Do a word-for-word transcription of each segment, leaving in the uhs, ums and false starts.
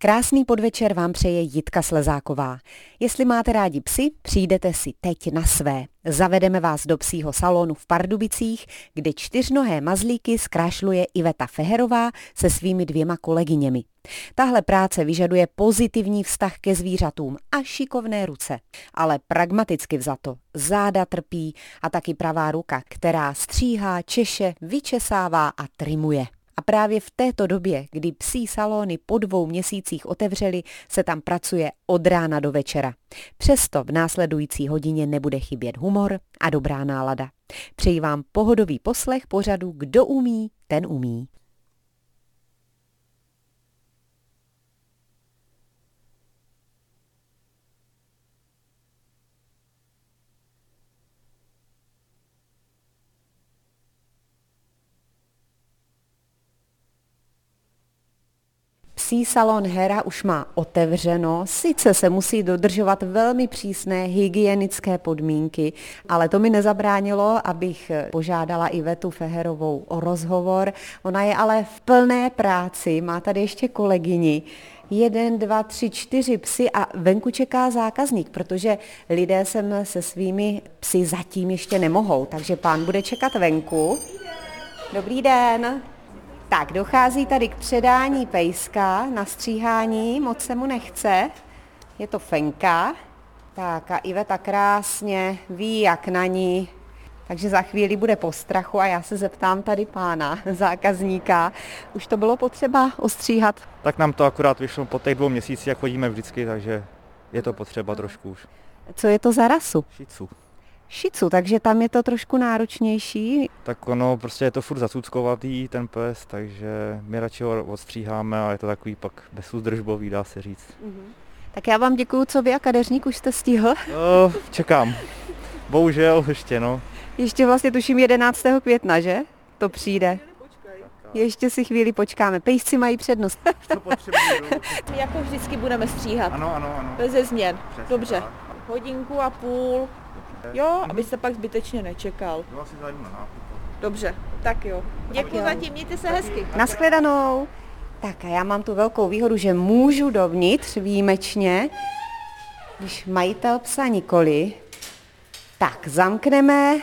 Krásný podvečer vám přeje Jitka Slezáková. Jestli máte rádi psy, přijdete si teď na své. Zavedeme vás do psího salonu v Pardubicích, kde čtyřnohé mazlíky zkrášluje Iveta Feherová se svými dvěma kolegyněmi. Tahle práce vyžaduje pozitivní vztah ke zvířatům a šikovné ruce. Ale pragmaticky vzato, záda trpí a taky pravá ruka, která stříhá, češe, vyčesává a trimuje. A právě v této době, kdy psí salony po dvou měsících otevřely, se tam pracuje od rána do večera. Přesto v následující hodině nebude chybět humor a dobrá nálada. Přeji vám pohodový poslech pořadu Kdo umí, ten umí. Psí salon Hera už má otevřeno, sice se musí dodržovat velmi přísné hygienické podmínky, ale to mi nezabránilo, abych požádala Ivetu Feherovou o rozhovor. Ona je ale v plné práci, má tady ještě kolegyni. Jeden, dva, tři, čtyři psy a venku čeká zákazník, protože lidé sem se svými psy zatím ještě nemohou, takže pán bude čekat venku. Dobrý den. Tak, dochází tady k předání pejska na stříhání, moc se mu nechce, je to Fenka. Tak a Iveta krásně ví, jak na ní, takže za chvíli bude po strachu a já se zeptám tady pána zákazníka. Už to bylo potřeba ostříhat? Tak nám to akorát vyšlo po těch dvou měsících, jak chodíme vždycky, takže je to potřeba trošku už. Co je to za rasu? Shih Tzu. Shih Tzu, takže tam je to trošku náročnější. Tak ono, prostě je to furt zacuckovatý ten pes, takže my radši ho odstříháme a je to takový pak bezúzdržbový, dá se říct. Mm-hmm. Tak já vám děkuju, co vy a kadeřník už jste stihl? No, čekám. Bohužel ještě, no. Ještě vlastně tuším jedenáctého května, že? To přijde. Ještě si chvíli počkáme. Pejsci mají přednost. To potřebuji. My jako vždycky budeme stříhat. Ano, ano, ano. Beze změn. Přesně Dobře. tak. Hodinku a půl. Jo, abyste pak zbytečně nečekal. Jo, asi zajdu na nákup. Dobře, tak jo. Děkuji zatím, mějte se hezky. Nashledanou. Tak a já mám tu velkou výhodu, že můžu dovnitř výjimečně, když majitel psa nikoli. Tak zamkneme.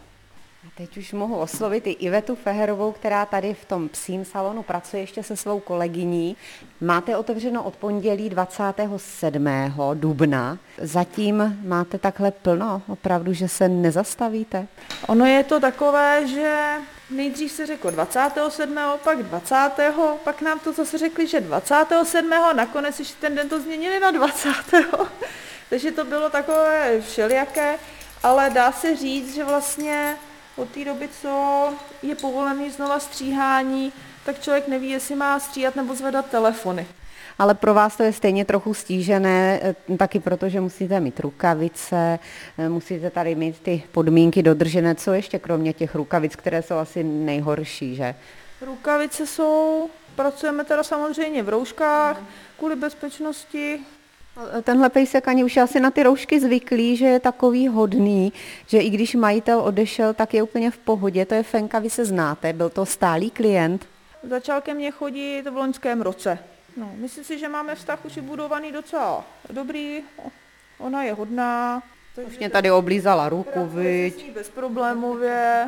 A teď už mohu oslovit i Ivetu Feherovou, která tady v tom psím salonu pracuje ještě se svou kolegyní. Máte otevřeno od pondělí dvacátého sedmého dubna. Zatím máte takhle plno, opravdu, že se nezastavíte? Ono je to takové, že nejdřív se řeklo dvacátého sedmého pak dvacátého pak nám to zase řekli, že dvacátého sedmého nakonec ještě ten den to změnili na dvacátého Takže to bylo takové všelijaké, ale dá se říct, že vlastně od té doby, co je povolený znova stříhání, tak člověk neví, jestli má stříhat nebo zvedat telefony. Ale pro vás to je stejně trochu stížené, taky proto, že musíte mít rukavice, musíte tady mít ty podmínky dodržené. Co ještě kromě těch rukavic, které jsou asi nejhorší, že? Rukavice jsou, pracujeme teda samozřejmě v rouškách kvůli bezpečnosti. Tenhle pejsek ani už je asi na ty roušky zvyklý, že je takový hodný, že i když majitel odešel, tak je úplně v pohodě. To je Fenka, vy se znáte, byl to stálý klient. Začal ke mně chodit v loňském roce. No, myslím si, že máme vztah už vybudovaný docela dobrý, ona je hodná. Už mě tady oblízala ruku, viď? Bezproblémově,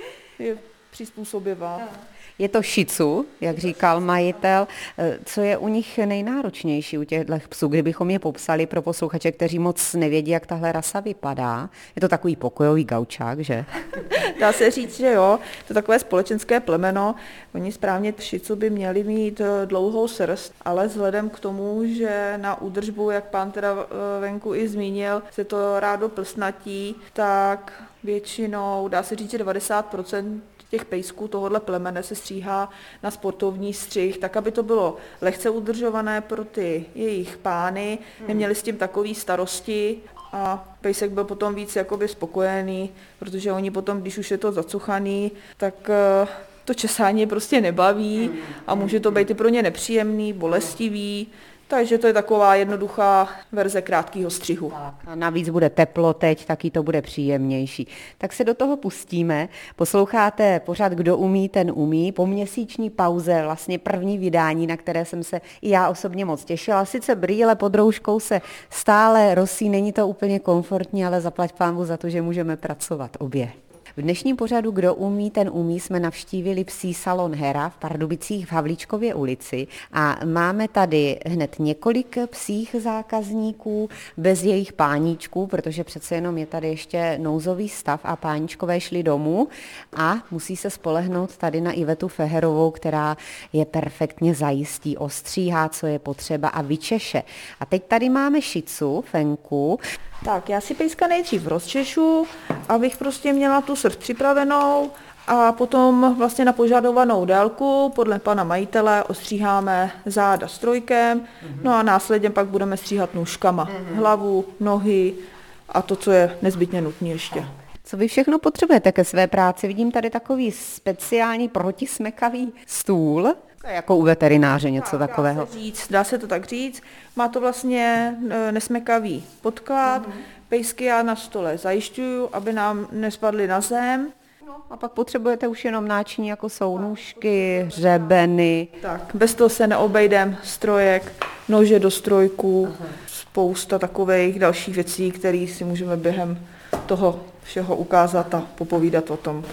je přizpůsobivá. Je to Shih Tzu, jak říkal majitel. Co je u nich nejnáročnější, u těchto psů, kdybychom je popsali pro posluchače, kteří moc nevědí, jak tahle rasa vypadá? Je to takový pokojový gaučák, že? Dá se říct, že jo, to je takové společenské plemeno. Oni správně Shih Tzu by měli mít dlouhou srst, ale vzhledem k tomu, že na údržbu, jak pán teda venku i zmínil, se to rádo plsnatí, tak většinou, dá se říct, že devadesát procent těch pejsků tohohle plemene se stříhá na sportovní střih, tak aby to bylo lehce udržované pro ty jejich pány, neměli s tím takový starosti a pejsek byl potom víc jakoby spokojený, protože oni potom, když už je to zacuchaný, tak to česání prostě nebaví a může to být i pro ně nepříjemný, bolestivý, Takže to je taková jednoduchá verze krátkého střihu. Tak, a navíc bude teplo teď, taky to bude příjemnější. Tak se do toho pustíme. Posloucháte pořád Kdo umí, ten umí. Po měsíční pauze vlastně první vydání, na které jsem se i já osobně moc těšila. Sice brýle pod rouškou se stále rosí, není to úplně komfortní, ale zaplať pánbu za to, že můžeme pracovat obě. V dnešním pořadu Kdo umí, ten umí jsme navštívili psí salon Hera v Pardubicích v Havlíčkově ulici a máme tady hned několik psích zákazníků bez jejich páníčků, protože přece jenom je tady ještě nouzový stav a páníčkové šli domů a musí se spolehnout tady na Ivetu Feherovou, která je perfektně zajistí, ostříhá, co je potřeba a vyčeše. A teď tady máme šicu, Fenku. Tak, já si pejska nejdřív rozčešu, abych prostě měla tu srst připravenou a potom vlastně na požadovanou délku podle pana majitele ostříháme záda strojkem, no a následně pak budeme stříhat nůžkama, hlavu, nohy a to, co je nezbytně nutné ještě. Co vy všechno potřebujete ke své práci? Vidím tady takový speciální protismekavý stůl, jako u veterináře něco tak, takového. Dá se, říct, dá se to tak říct. Má to vlastně nesmekavý podklad. Mm. Pejsky já na stole zajišťuju, aby nám nespadly na zem. No, a pak potřebujete už jenom náčiní, jako jsou nůžky, hřebeny. Tak, bez toho se neobejdem, strojek, nože do strojků, aha, spousta takových dalších věcí, které si můžeme během toho všeho ukázat a popovídat o tom.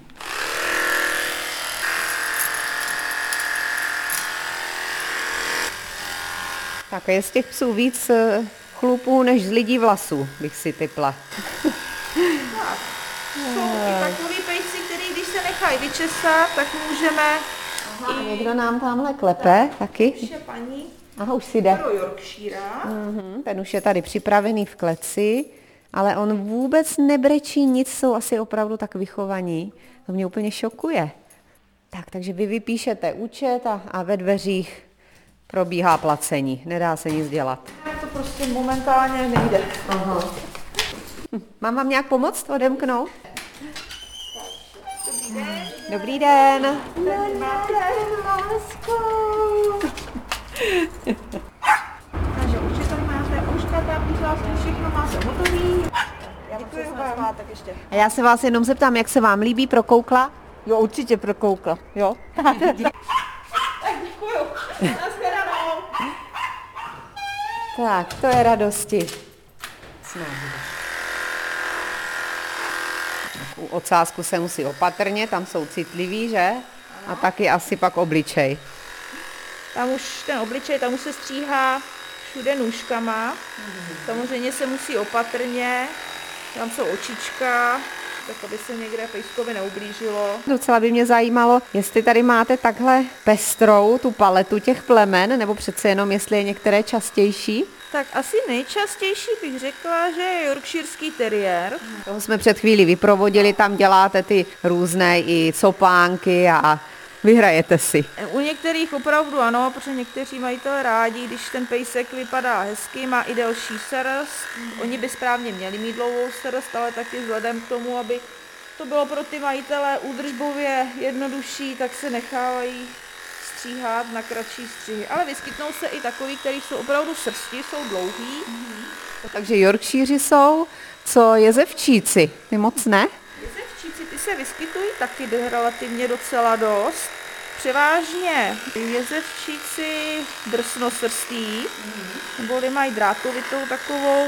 Tak je z těch psů víc chlupů než z lidí vlasů, bych si typla. Tak, jsou i takový pejsci, který když se nechají vyčesat, tak můžeme... Aha, i... někdo nám tamhle klepe, tak, taky. Už je paní. Aha, už si jde. Pro Yorkshira. Uhum, ten už je tady připravený v kleci, ale on vůbec nebrečí nic, jsou asi opravdu tak vychovaní. To mě úplně šokuje. Tak, takže vy vypíšete účet a, a ve dveřích probíhá placení, nedá se nic dělat. To prostě momentálně nejde. Aha. Hm, mám vám nějak pomoct odemknout? Dobrý den. Dobrý den. Dobrý den, lásko. Takže určitě tady máte ouška, tápníčky, všechno máte hotový. Já děkuji vám. Tak ještě. A já se vás jenom zeptám, jak se vám líbí, prokoukla? Jo, určitě prokoukla, jo. Tak děkuju. Tak, to je radosti. U ocásku se musí opatrně, tam jsou citliví, že? A taky asi pak obličej. Tam už ten obličej, tam už se stříhá všude nůžkama. Samozřejmě se musí opatrně, tam jsou očička, tak aby se někde pejskovi neublížilo. Docela by mě zajímalo, jestli tady máte takhle pestrou tu paletu těch plemen, nebo přece jenom jestli je některé častější? Tak asi nejčastější bych řekla, že je yorkshirský teriér. Toho jsme před chvílí vyprovodili, tam děláte ty různé i copánky a vyhrajete si. U některých opravdu ano, protože někteří majitelé rádi, když ten pejsek vypadá hezky, má i delší srst. Oni by správně měli mít dlouhou srst, ale taky vzhledem k tomu, aby to bylo pro ty majitele údržbově jednodušší, tak se nechávají stříhat na kratší střihy. Ale vyskytnou se i takový, který jsou opravdu srsti, jsou dlouhý. Mm-hmm. Takže Yorkshiři jsou, co jezevčíci, ty moc ne? Jezevčíci, ty se vyskytují taky relativně docela dost. Převážně jezevčíci drsnosrstí, mm-hmm. neboli mají drátovitou takovou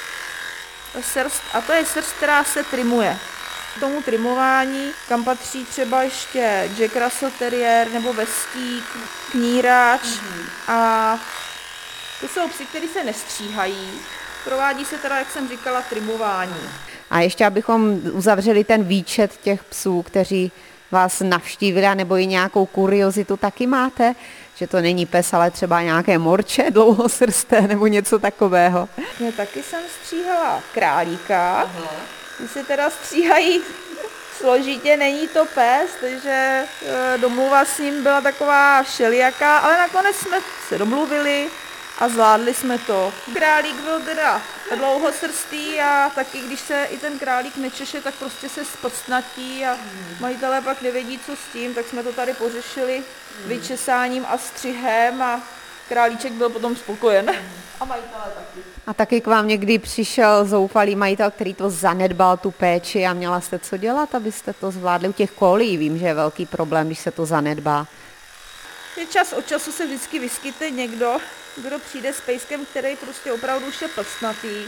srst, a to je srst, která se trimuje. K tomu trimování, kam patří třeba ještě Jack Russell Terrier nebo vestík, knírač, mm-hmm. a to jsou psy, které se nestříhají. Provádí se teda, jak jsem říkala, trimování. A ještě abychom uzavřeli ten výčet těch psů, kteří vás navštívili, nebo i nějakou kuriozitu taky máte, že to není pes, ale třeba nějaké morče dlouhosrsté nebo něco takového. Já taky jsem stříhala králíka. Ty se teda stříhají složitě, není to pes, takže domluva s ním byla taková všelijaká, ale nakonec jsme se domluvili a zvládli jsme to. Králík byl teda dlouhosrstý a taky když se i ten králík nečeše, tak prostě se spostnatí a majitelé pak nevědí, co s tím, tak jsme to tady pořešili vyčesáním a střihem a králíček byl potom spokojen. A majitelé taky. A taky k vám někdy přišel zoufalý majitel, který to zanedbal, tu péči, a měla jste co dělat, abyste to zvládli? U těch kolí vím, že je velký problém, když se to zanedbá. Je čas od času se vždycky vyskytne někdo, kdo přijde s pejskem, který prostě opravdu už je plstnatý.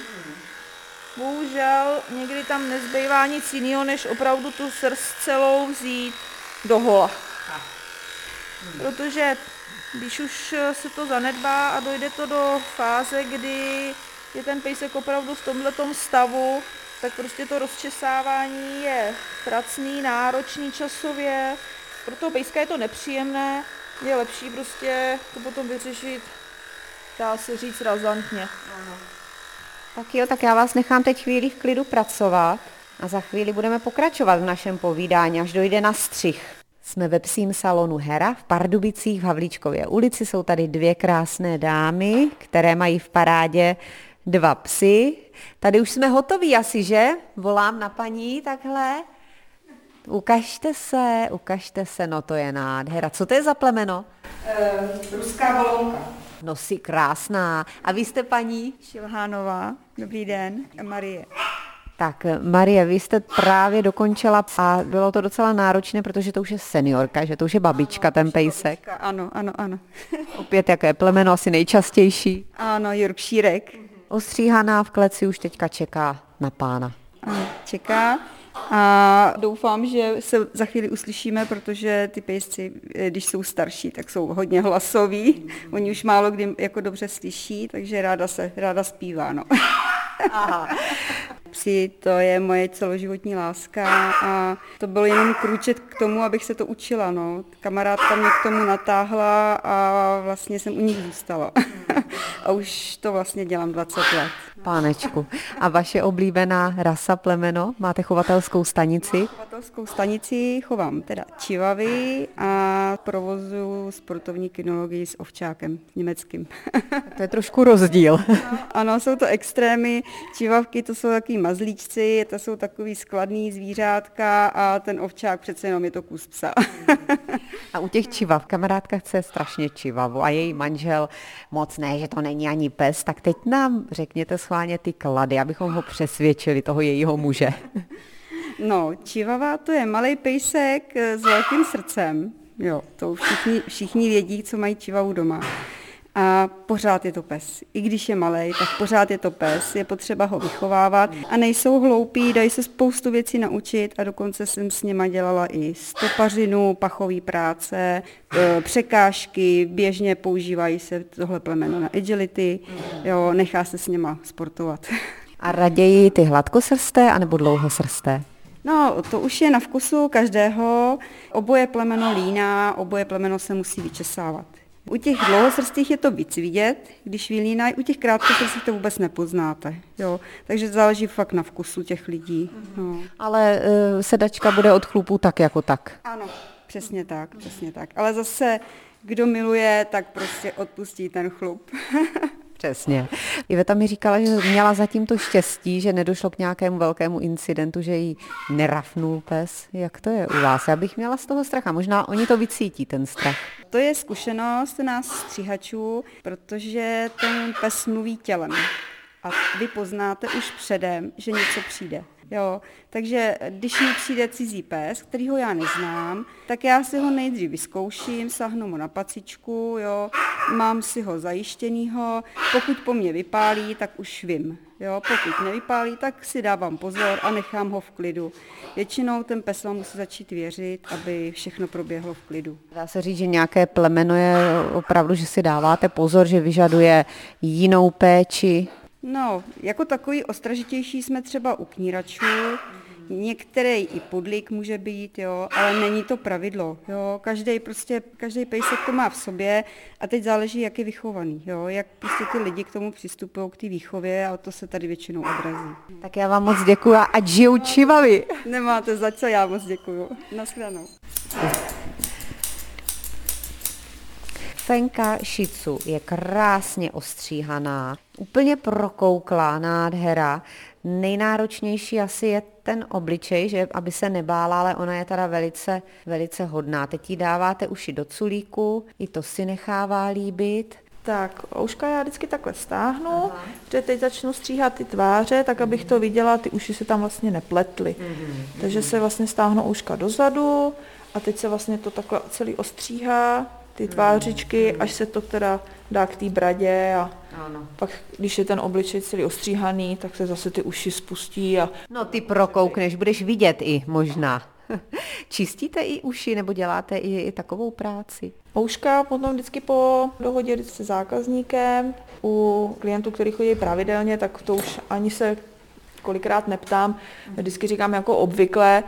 Bohužel někdy tam nezbývá nic jiného, než opravdu tu srst celou vzít do hola. Protože když už se to zanedbá a dojde to do fáze, kdy je ten pejsek opravdu v tomhletom stavu, tak prostě to rozčesávání je pracný, náročný časově. Pro toho pejska je to nepříjemné, je lepší prostě to potom vyřešit, dá se říct, razantně. Tak jo, tak já vás nechám teď chvíli v klidu pracovat a za chvíli budeme pokračovat v našem povídání, až dojde na střih. Jsme ve psím salonu Hera v Pardubicích v Havlíčkově ulici. Jsou tady dvě krásné dámy, které mají v parádě dva psy. Tady už jsme hotoví asi, že? Volám na paní takhle. Ukažte se, ukažte se, no to je nádhera. Co to je za plemeno? Uh, ruská bolonka. No si krásná. A vy jste paní? Šilhánová. Dobrý den. Marie. Tak Marie, vy jste právě dokončila a bylo to docela náročné, protože to už je seniorka, že to už je babička, ano, ten pejsek. Ano, ano, ano. Opět jaké plemeno, asi nejčastější. Ano, Yorkshirek. Ostříhaná v kleci už teďka čeká na pána. Ano, čeká. A doufám, že se za chvíli uslyšíme, protože ty pejsci, když jsou starší, tak jsou hodně hlasoví. Oni už málo kdy jako dobře slyší, takže ráda se, ráda zpívá, no. Aha. Psi, to je moje celoživotní láska a to byl jenom krůček k tomu, abych se to učila, no. Kamarádka mě k tomu natáhla a vlastně jsem u nich zůstala. A už to vlastně dělám dvacet let. Pánečku. A vaše oblíbená rasa plemeno? Máte chovatelskou stanici? Chovatelskou stanici chovám teda čivavy a provozuju sportovní kynologii s ovčákem německým. To je trošku rozdíl. No, ano, jsou to extrémy. Čivavky to jsou takový mazlíčci, to jsou takový skladný zvířátka a ten ovčák přece jenom je to kus psa. A u těch čivav, kamarádka chce strašně čivavu a její manžel moc ne, že to není ani pes, tak teď nám řekněte schválně ty klady, abychom ho přesvědčili, toho jejího muže. No, čivava to je malej pejsek s velkým srdcem, jo, to všichni, všichni vědí, co mají čivavu doma. A pořád je to pes. I když je malej, tak pořád je to pes, je potřeba ho vychovávat. A nejsou hloupí, dají se spoustu věcí naučit a dokonce jsem s něma dělala i stopařinu, pachový práce, překážky, běžně používají se tohle plemeno na agility, jo, nechá se s něma sportovat. A raději ty hladkosrsté anebo dlouhosrsté? No, to už je na vkusu každého. Oboje plemeno líná, oboje plemeno se musí vyčesávat. U těch dlouhosrstých je to víc vidět, když vylínají, u těch krátkosrstých to vůbec nepoznáte. Jo. Takže záleží fakt na vkusu těch lidí. No. Ale uh, sedačka bude od chlupů tak jako tak. Ano, přesně tak, přesně tak. Ale zase, kdo miluje, tak prostě odpustí ten chlup. Přesně. Iveta mi říkala, že měla zatím to štěstí, že nedošlo k nějakému velkému incidentu, že jí nerafnul pes. Jak to je u vás? Já bych měla z toho strach a možná oni to vycítí, ten strach. To je zkušenost nás stříhačů, protože ten pes mluví tělem. A vy poznáte už předem, že něco přijde. Jo, takže když mi přijde cizí pes, kterýho já neznám, tak já si ho nejdřív vyzkouším, sahnu mu na pacičku, jo, mám si ho zajištěnýho, pokud po mně vypálí, tak už vím. Jo, pokud nevypálí, tak si dávám pozor a nechám ho v klidu. Většinou ten pes vám musí začít věřit, aby všechno proběhlo v klidu. Dá se říct, že nějaké plemeno je opravdu, že si dáváte pozor, že vyžaduje jinou péči? No, jako takový ostražitější jsme třeba u kníračů, některý i podlik může být, jo, ale není to pravidlo, jo, každý prostě, každý pejsek to má v sobě a teď záleží, jak je vychovaný, jo, jak prostě ty lidi k tomu přistupují, k té výchově a to se tady většinou odrazí. Tak já vám moc děkuju a ať žijou čivavy. Nemáte za co, já moc děkuju. Naschledanou. Fenka Shih Tzu je krásně ostříhaná, úplně prokouklá, nádhera. Nejnáročnější asi je ten obličej, že aby se nebála, ale ona je teda velice, velice hodná. Teď jí dáváte uši do culíku, i to si nechává líbit. Tak, ouška já vždycky takhle stáhnu, aha, protože teď začnu stříhat ty tváře, tak abych to viděla, ty uši se tam vlastně nepletly. Mm-hmm. Takže se vlastně stáhnu ouška dozadu a teď se vlastně to takhle celý ostříhá, ty tvářičky, až se to teda dá k té bradě a ano, pak, když je ten obličej celý ostříhaný, tak se zase ty uši spustí. A... No ty prokoukneš, budeš vidět i možná. Čistíte i uši nebo děláte i, i takovou práci? Ouška potom vždycky po dohodě se zákazníkem, u klientů, kteří chodí pravidelně, tak to už ani se kolikrát neptám, vždycky říkám jako obvykle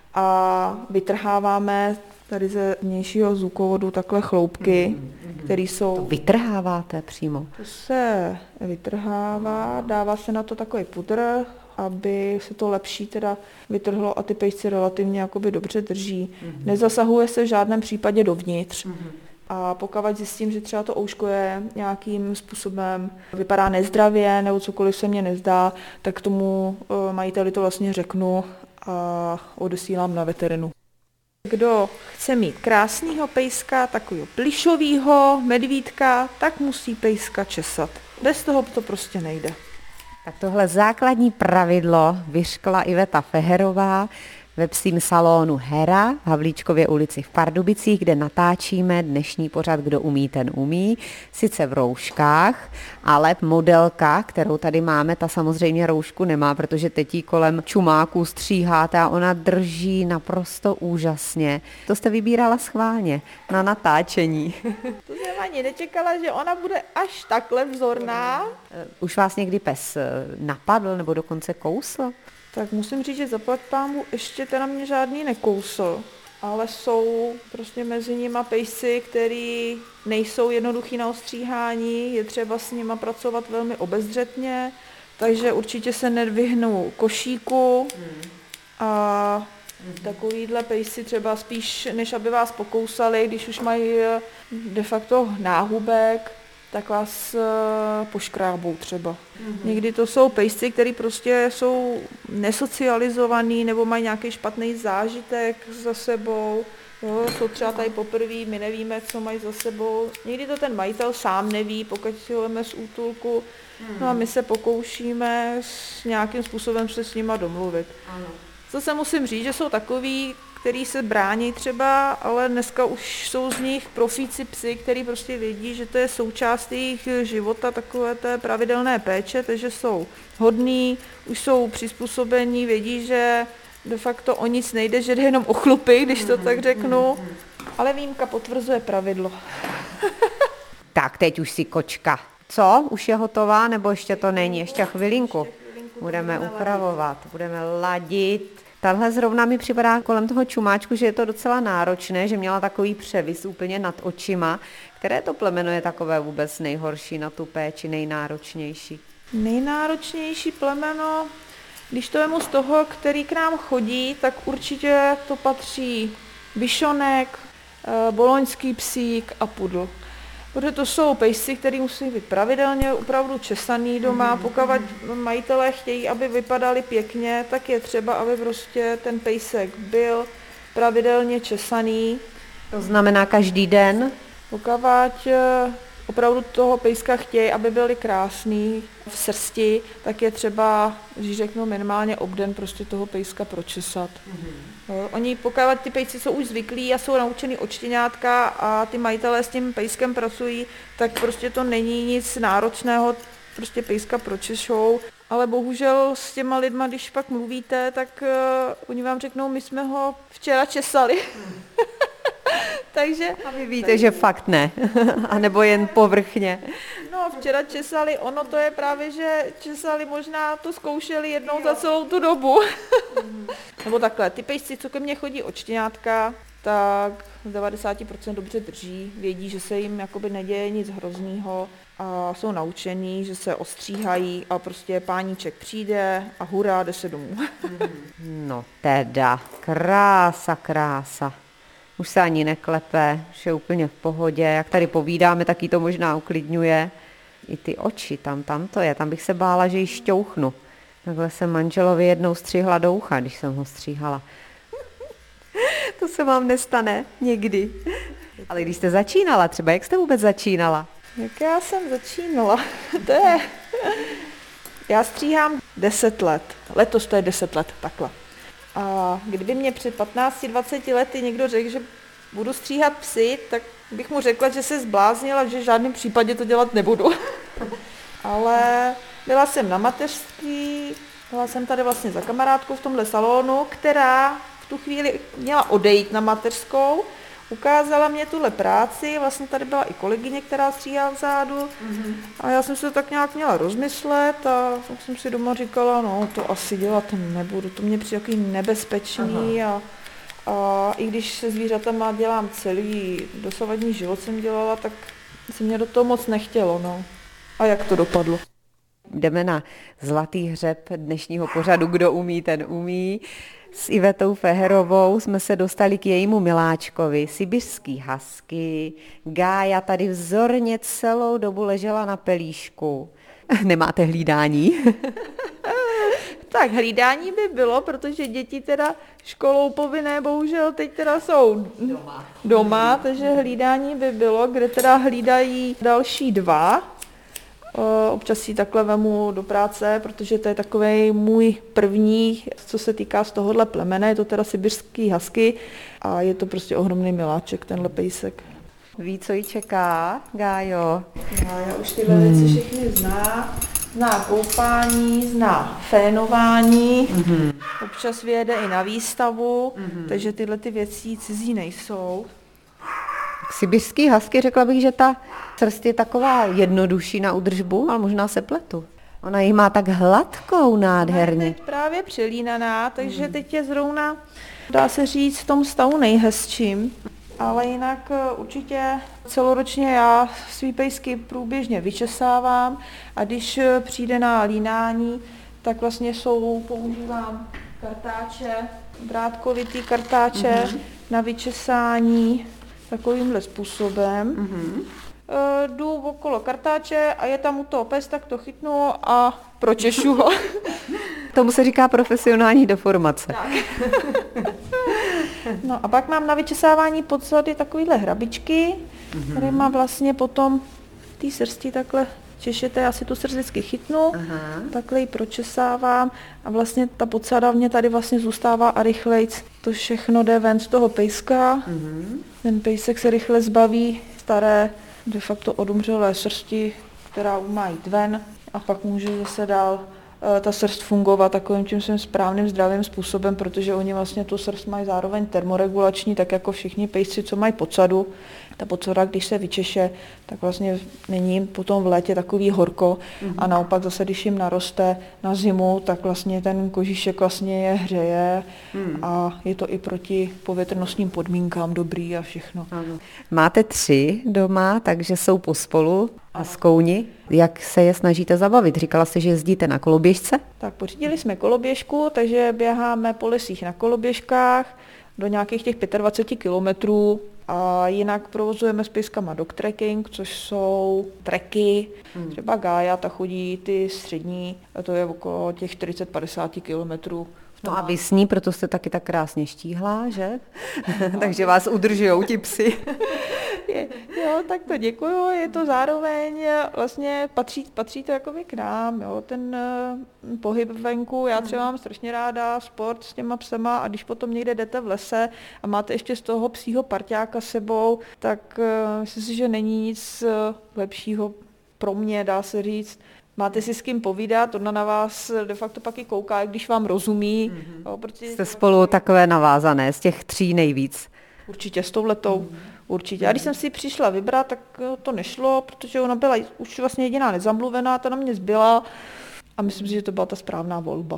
a vytrháváme tady ze vnějšího zvukovodu takhle chloupky, které jsou... To vytrháváte přímo? To se vytrhává, dává se na to takový pudr, aby se to lepší teda vytrhlo a ty pejsci relativně jakoby dobře drží. Mm-hmm. Nezasahuje se v žádném případě dovnitř. Mm-hmm. A pokud zjistím, že třeba to ouško je nějakým způsobem vypadá nezdravě nebo cokoliv se mně nezdá, tak tomu majiteli to vlastně řeknu a odesílám na veterinu. Kdo chce mít krásného pejska, takového plišového medvídka, tak musí pejska česat. Bez toho to prostě nejde. Tak tohle základní pravidlo vyřkla Iveta Feherová ve psím salonu Hera v Havlíčkově ulici v Pardubicích, kde natáčíme dnešní pořad Kdo umí, ten umí, sice v rouškách, ale modelka, kterou tady máme, ta samozřejmě roušku nemá, protože teď jí kolem čumáků stříháte a ona drží naprosto úžasně. To jste vybírala schválně na natáčení. To jsem ani nečekala, že ona bude až takhle vzorná. Už vás někdy pes napadl nebo dokonce kousl? Tak musím říct, že zaplať pámu ještě teda mě žádný nekousl, ale jsou prostě mezi nima pejsci, který nejsou jednoduchý na ostříhání, je třeba s nima pracovat velmi obezřetně, takže určitě se nevyhnou košíku a takovýhle pejsci třeba spíš, než aby vás pokousali, když už mají de facto náhubek, tak vás uh, poškrábou třeba. Mm-hmm. Někdy to jsou pejsci, který prostě jsou nesocializovaný nebo mají nějaký špatný zážitek za sebou. Jo, jsou třeba tady poprvé, my nevíme, co mají za sebou. Někdy to ten majitel sám neví, pokud si ho veme z útulku. Mm-hmm. No a my se pokoušíme s nějakým způsobem se s nima domluvit. Ano. Zase musím říct, že jsou takový, který se brání třeba, ale dneska už jsou z nich profíci psy, který prostě vědí, že to je součást jejich života, takové té pravidelné péče, takže jsou hodní, už jsou přizpůsobení, vědí, že de facto o nic nejde, že jde jenom o chlupy, když to tak řeknu, ale výjimka potvrzuje pravidlo. Tak, teď už si kočka. Co? Už je hotová, nebo ještě to není? Ještě chvilinku. Budeme upravovat, budeme ladit. Tahle zrovna mi připadá kolem toho čumáčku, že je to docela náročné, že měla takový převis úplně nad očima. Které to plemeno je takové vůbec nejhorší na tu péči, nejnáročnější? Nejnáročnější plemeno, když to vemu z toho, který k nám chodí, tak určitě to patří bišonek, boloňský psík a pudl. Protože to jsou pejsci, který musí být pravidelně opravdu česaný doma. Pokud majitelé chtějí, aby vypadali pěkně, tak je třeba, aby prostě ten pejsek byl pravidelně česaný. To znamená každý den? Pokud opravdu toho pejska chtějí, aby byli krásný v srsti, tak je třeba, když řeknu minimálně obden, prostě toho pejska pročesat. Mm-hmm. Oni, pokud ty pejsci jsou už zvyklí a jsou naučený od štěňátka a ty majitelé s tím pejskem pracují, tak prostě to není nic náročného, prostě pejska pročešou. Ale bohužel s těma lidma, když pak mluvíte, tak uh, oni vám řeknou, my jsme ho včera česali. Mm. Takže, a vy víte, takže, že fakt ne, a nebo jen povrchně. No, včera česali, ono to je právě, že česali, možná to zkoušeli jednou jo. za celou tu dobu. Mm. Nebo takhle, ty pejsci, co ke mně chodí od štěňátka, tak z devadesát procent dobře drží, vědí, že se jim jakoby neděje nic hroznýho a jsou naučení, že se ostříhají a prostě páníček přijde a hurá, jde se domů. No teda, krása, krása. Už se ani neklepe, už je úplně v pohodě. Jak tady povídáme, tak jí to možná uklidňuje. I ty oči, tam, tam to je, tam bych se bála, že ji šťouchnu. Takhle jsem manželovi jednou stříhla do ucha, když jsem ho stříhala. To se vám nestane někdy. Ale když jste začínala, třeba jak jste vůbec začínala? Jak já jsem začínala? To je... Já stříhám deset let. Letos to je deset let, takhle. A kdyby mě před patnácti dvaceti lety někdo řekl, že budu stříhat psy, tak bych mu řekla, že se zbláznila, že v žádném případě to dělat nebudu. Ale byla jsem na mateřský, byla jsem tady vlastně za kamarádkou v tomhle salonu, která v tu chvíli měla odejít na mateřskou, ukázala mě tuhle práci, vlastně tady byla i kolegyně, která stříhá vzadu mm-hmm. a já jsem se to tak nějak měla rozmyslet a jsem si doma říkala, no to asi dělat nebudu, to mě přijde takový nebezpečný a, a i když se zvířatama dělám celý dosavadní život jsem dělala, tak se mě do toho moc nechtělo, no. A jak to dopadlo? Jdeme na zlatý hřeb dnešního pořadu, kdo umí, ten umí. S Ivetou Feherovou jsme se dostali k jejímu miláčkovi, sibiřský husky. Gája tady vzorně celou dobu ležela na pelíšku. Nemáte hlídání? Tak hlídání by bylo, protože děti teda školou povinné bohužel teď teda jsou doma, doma takže hlídání by bylo, kde teda hlídají další dva. Občas si takhle vemu do práce, protože to je takovej můj první, co se týká z tohohle plemene, je to teda sibiřský husky a je to prostě ohromný miláček, tenhle pejsek. Ví, co jí čeká, Gájo? Gája už tyhle hmm. věci všechny zná. Zná koupání, zná fénování, mm-hmm. občas vyjede i na výstavu, mm-hmm. takže tyhle ty věci cizí nejsou. Sibiřský husky, řekla bych, že ta srst je taková jednodušší na údržbu, ale možná se pletu. Ona ji má tak hladkou nádherně. Ona je teď právě přelínaná, takže mm. teď je zrovna, dá se říct, v tom stavu nejhezčím. Ale jinak určitě celoročně já svý pejsky průběžně vyčesávám a když přijde na línání, tak vlastně jsou, používám kartáče, drátkovitý kartáče mm-hmm. na vyčesání takovýmhle způsobem. Mm-hmm. Jdu okolo kartáče a je tam u toho pes, tak to chytnu a pročešu ho. Tomu se říká profesionální deformace. No a pak mám na vyčesávání podzady takovýhle hrabičky, mm-hmm. které má vlastně potom v té srsti takhle češete, já si tu srst vždycky chytnu, aha. takhle ji pročesávám a vlastně ta podsada mě tady vlastně zůstává a rychlejc to všechno jde ven z toho pejska. Mm-hmm. Ten pejsek se rychle zbaví staré, de facto odumřelé srsti, která má jít ven a pak může zase dál ta srst fungovat takovým tím svým správným zdravým způsobem, protože oni vlastně tu srst mají zároveň termoregulační, tak jako všichni pejsci, co mají podsadu. Ta podsada, když se vyčeše, tak vlastně není jim potom v létě takový horko mm-hmm. a naopak zase, když jim naroste na zimu, tak vlastně ten kožíšek vlastně je hřeje mm. a je to i proti povětrnostním podmínkám dobrý a všechno. Ano. Máte tři doma, takže jsou pospolu a s kouni. Jak se je snažíte zabavit? Říkala jste, že jezdíte na koloběžce? Tak pořídili jsme koloběžku, takže běháme po lesích na koloběžkách do nějakých těch dvacet pět kilometrů a jinak provozujeme s pejskama dog trekking, což jsou treky. Hmm. Třeba Gája, ta chodí ty střední, a to je okolo těch čtyřicet padesát kilometrů. No a vy s ní, proto jste taky tak krásně štíhlá, že? No. Takže vás udržujou ti psi. Je, jo, tak to děkuju, je to zároveň, vlastně patří, patří to jakoby k nám, jo, ten uh, pohyb venku, já třeba mám strašně ráda sport s těma psema a když potom někde jdete v lese a máte ještě z toho psího parťáka sebou, tak uh, myslím si, že není nic uh, lepšího pro mě, dá se říct. Máte si s kým povídat, ona na vás de facto pak i kouká, když vám rozumí. Mm-hmm. Jo, protože jste spolu takové navázané, z těch tří nejvíc. Určitě, s touhletou, mm-hmm. určitě. A když jsem si přišla vybrat, tak to nešlo, protože ona byla už vlastně jediná nezamluvená, ta na mě zbyla a myslím si, že to byla ta správná volba.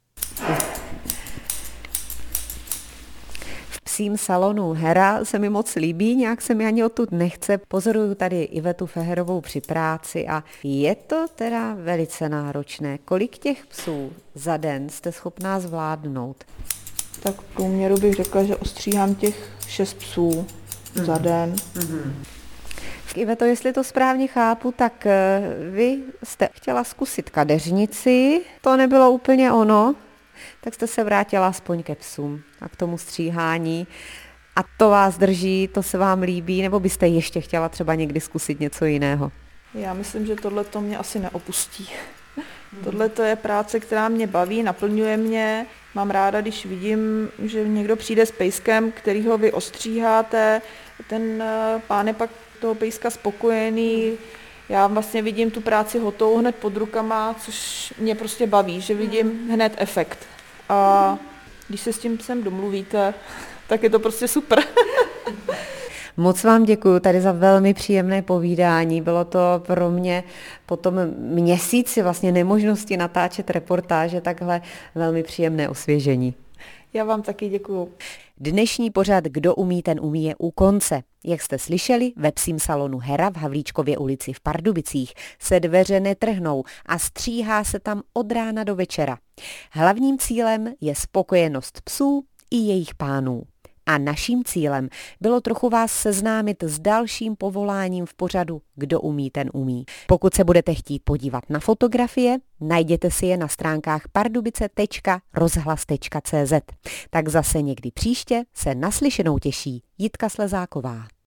V psím salonu Hera se mi moc líbí, nějak se mi ani odtud nechce. Pozoruju tady Ivetu Feherovou při práci a je to teda velice náročné. Kolik těch psů za den jste schopná zvládnout? Tak v průměru bych řekla, že ostříhám těch šest psů mm. za den. Mm. Iveto, jestli to správně chápu, tak vy jste chtěla zkusit kadeřnici, to nebylo úplně ono, tak jste se vrátila aspoň ke psům a k tomu stříhání. A to vás drží, to se vám líbí, nebo byste ještě chtěla třeba někdy zkusit něco jiného? Já myslím, že tohle to mě asi neopustí. Tohle to je práce, která mě baví, naplňuje mě. Mám ráda, když vidím, že někdo přijde s pejskem, kterýho vy ostříháte. Ten pán je pak toho pejska spokojený. Já vlastně vidím tu práci hotovou hned pod rukama, což mě prostě baví, že vidím hned efekt. A když se s tím sem domluvíte, tak je to prostě super. Moc vám děkuji tady za velmi příjemné povídání. Bylo to pro mě po tom měsíci vlastně nemožnosti natáčet reportáže takhle velmi příjemné osvěžení. Já vám taky děkuju. Dnešní pořad Kdo umí, ten umí je u konce. Jak jste slyšeli, ve psím salonu Hera v Havlíčkově ulici v Pardubicích se dveře netrhnou a stříhá se tam od rána do večera. Hlavním cílem je spokojenost psů i jejich pánů. A naším cílem bylo trochu vás seznámit s dalším povoláním v pořadu Kdo umí, ten umí. Pokud se budete chtít podívat na fotografie, najděte si je na stránkách pardubice tečka rozhlas tečka cé zet. Tak zase někdy příště se naslyšenou těší Jitka Slezáková.